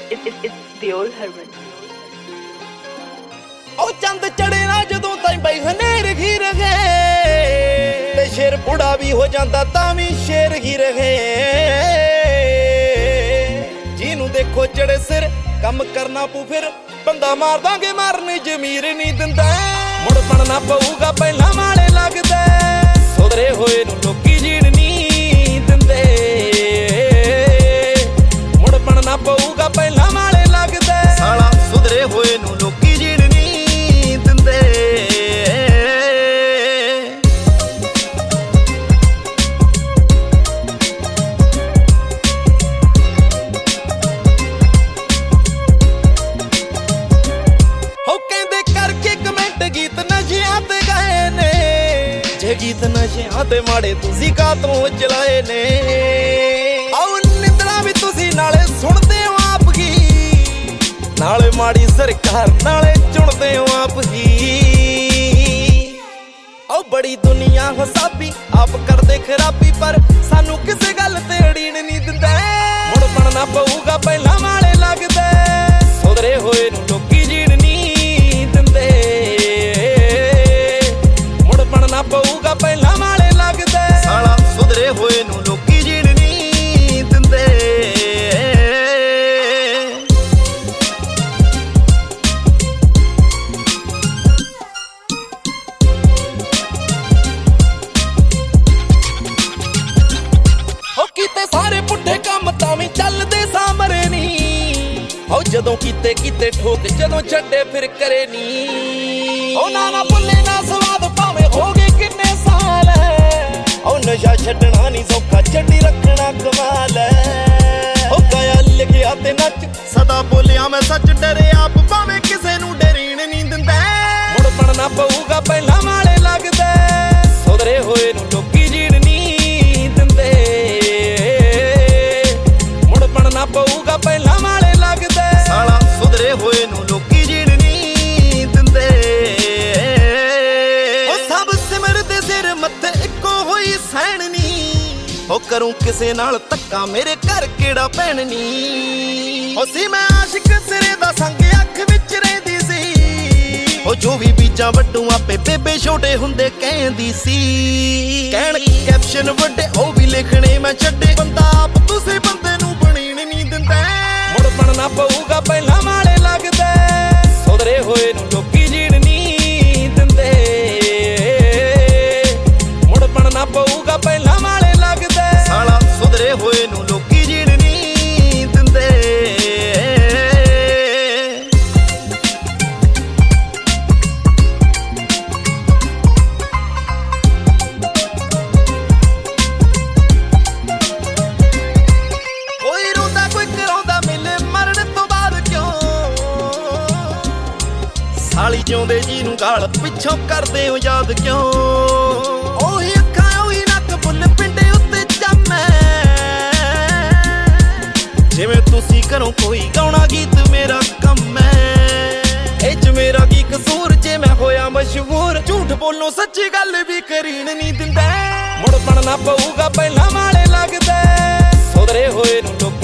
It's the old Herman. ਉਹ ਚੰਦ ਚੜੇ ਨਾ ਜਦੋਂ ਤਾਈ ਬਈ ਹਨੇਰ ਘੀ ਰਹੇ ਤੇ ਸ਼ੇਰ ਬੁੜਾ ਵੀ ਹੋ ਜਾਂਦਾ ਤਾਂ ਵੀ ਸ਼ੇਰ ਘੀ ਰਹੇ ਜਿਹਨੂੰ ਦੇਖੋ ਚੜੇ ਸਿਰ ਕੰਮ ਕਰਨਾ ਪੂ ਫਿਰ ਬੰਦਾ ਮਾਰ ਦਾਂਗੇ ਮਾਰਨ ਜ਼ਮੀਰ ਨਹੀਂ ਦਿੰਦਾ ਮੁੜ ਬਣਨਾ ਪਊਗਾ ਪਹਿਲਾਂ ਵਾਲੇ ਲੱਗਦਾ ਸੁਧਰੇ ਹੋਏ ਨੂੰ ਲੋਕੀ ਜੀਣ ਨਹੀਂ ਦਿੰਦੇ ਮੁੜ ਬਣਨਾ ਪਊਗਾ ਪਹਿਲਾਂ ਵਾਲੇ ਲੱਗਦਾ ਸਾਲਾ ਸੁਧਰੇ ਹੋਏ ਨੂੰ ਲੋਕੀ ਜੀਣ ਨਹੀਂ ਦਿੰਦੇ ਹੋ ਕਹਿੰਦੇ ਕਰਕੇ ਕਮੈਂਟ ਗੀਤ ਨਸ਼ਿਆਂ ਤੇ ਗਏ ਨੇ ਜੇ ਗੀਤ ਨਸ਼ਿਆਂ ਤੇ ਮਾੜੇ ਤੁਸੀਂ ਕਾਤੋਂ ਚਲਾਏ ਨੇ ਆਉ ਨਿੰਦਣਾ ਵੀ ਤੁਸੀਂ ਨਾਲੇ ਸੁਣਦੇ ਹੋ ਆਪ ਹੀ ਨਾਲੇ ਮਾੜੀ ਸਰਕਾਰ ਨਾਲੇ ਚੁਣਦੇ ਹੋ ਆਪ ਹੀ ਓ ਬੜੀ ਦੁਨੀਆ ਹਸਾਬੀ ਆਪ ਕਰਦੇ ਖਰਾਬੀ ਪਰ ਸਾਨੂੰ ਕਿਸੇ ਗੱਲ ਤੇ ਅੜੀਣ ਨਹੀਂ ਦਿੰਦਾ ਮੁੜ ਬਣਨਾ ਪਊਗਾ ਪਹਿਲਾਂ ਵਾਲੇ ਲੱਗਦਾ ਸੁਧਰੇ ਹੋਏ ਨੂੰ ਲੋਕੀ ਜੀਣ ਨਹੀਂ ਦਿੰਦੇ ਮੁੜ ਬਣਨਾ ਪਊਗਾ ਪਹਿਲਾਂ ਵਾਲੇ ਲੱਗਦਾ ਸਾਲਾ ਸੁਧਰੇ ਹੋਏ ਨੂੰ ਲੋਕੀ ਜੀਣ ਨਹੀਂ ਦਿੰਦੇ ਕੀਤੇ ਸਾਰੇ ਪੁੱਠੇ ਕੰਮ ਤਾਂ ਵੀ ਚੱਲਦੇ ਸਾਮਰੇ ਨੀ ਹੋ ਜਦੋਂ ਕੀਤੇ ਠੋਕ ਜਦੋਂ ਛੱਡੇ ਫਿਰ ਕਰੇ ਨੀ ਉਹ ਨਾ ਭੁੱਲੇ ਨਾ ਸਵਾਦ ਭਾਵੇਂ ਹੋ ਗਏ ਕਿੰਨੇ ਸਾਲ ਉਹ ਨਸ਼ਾ ਛੱਡਣਾ ਨਹੀਂ ਸੌਖਾ ਛੱਡੀ ਰੱਖਣਾ ਕਮਾਲ ਉਹ ਗਿਆ ਲਿਖਿਆ ਤੇ ਨੱਚ ਸਦਾ ਬੋਲਿਆ ਮੈਂ ਸੱਚ ਡਰੇ ਆਪ ਭਾਵੇਂ ਕਿਸੇ ਨੂੰ ਡਰੀਣ ਨਹੀਂ ਦਿੰਦਾ ਮੁੜ ਬਣਨਾ ਪਊਗਾ ਪਹਿਲਾਂ ਵਾਲੇ ਲੱਗਦਾ ਸੁਧਰੇ ਹੋਏ ਨੂੰ ਲੋਕੀ ਜੀਣ ਨਹੀਂ ਦਿੰਦੇ ਬਣਨਾ ਪਊਗਾ ਪਹਿਲਾਂ ਵਾਲੇ ਲੱਗਦਾ ਸਾਲਾ ਸੁਧਰੇ ਹੋਏ ਨੂੰ ਲੋਕੀ ਜੀਣ ਨਹੀਂ ਦਿੰਦੇ ਉਹ ਸਭ ਸਿਮਰਦੇ ਸਿਰ ਮੱਥੇ ਇੱਕੋ ਹੋਈ ਸੈਣ ਨੀ ਉਹ ਕਰੂੰ ਕਿਸੇ ਨਾਲ ਧੱਕਾ ਮੇਰੇ ਘਰ ਕਿਹੜਾ ਭੈਣ ਨੀ ਉਹ ਸੀ ਮੈਂ ਆਸ਼ਿਕ ਸਿਰੇ ਦਾ ਸੰਗ ਅੱਖ ਵਿੱਚ ਰਹਿੰਦੀ ਸੀ ਉਹ ਜੋ ਵੀ ਬੀਜਾਂ ਵੱਡੂ ਆਪੇ ਬੇਬੇ ਛੋਟੇ ਹੁੰਦੇ ਕਹਿੰਦੀ ਸੀ ਕਹਿਣ ਕੈਪਸ਼ਨ ਵੱਡੇ ਉਹ ਵੀ ਲਿਖਣੇ ਮੈਂ ਛੱਡੇ ਬੰਦਾ ਆਪ ਤੁਸੀਂ ਬੰਦੇ ਨੂੰ ਬਣੀਣ ਨਹੀਂ ਦਿੰਦਾ ਮੁੜ ਬਣਨਾ ਪਊਗਾ ਪਹਿਲਾਂ ਵਾਲੇ ਲੱਗਦਾ ਸੁਧਰੇ ਹੋਏ ਨੂੰ ਲੋਕੀ ਜੀਣ ਨਹੀਂ ਦਿੰਦੇ ਮੁੜ ਬਣਨਾ ਪਊਗਾ ਪਹਿਲਾਂ ਵਾਲੇ ਲੱਗਦਾ ਸਾਲਾ ਸੁਧਰੇ ਹੋਏ ਨੂੰ ਲੋਕੀ ਜੀਣ ਨਹੀਂ ਦਿੰਦੇ ਸਾਲੀ ਜਿਉਂਦੇ ਜੀ ਨੂੰ ਗਾਲ ਪਿੱਛੋਂ ਕਰਦੇ ਹੋ ਯਾਦ ਕਿਉਂ ਉਹੀ ਅੱਖਾਂ ਉਹੀ ਨੱਕ ਬੁੱਲ ਪਿੰਡੇ ਉੱਤੇ ਜੰਮੇ ਜਿਵੇਂ ਤੁਸੀਂ ਕਰੋ ਕੋਈ ਗਾਉਣਾ ਗੀਤ ਮੇਰਾ ਕੰਮ ਹੈ ਇਹ ਚ ਮੇਰਾ ਕੀ ਕਸੂਰ ਜੇ ਮੈਂ ਹੋਇਆ ਮਸ਼ਹੂਰ ਝੂਠ ਬੋਲੋ ਸੱਚੀ ਗੱਲ ਵੀ ਕਰੀਣ ਨਹੀਂ ਦਿੰਦਾ ਮੁੜ ਬਣਨਾ ਪਊਗਾ ਪਹਿਲਾਂ ਵਾਲੇ ਲੱਗਦਾ ਸੁਧਰੇ ਹੋਏ ਨੂੰ ਲੋਕ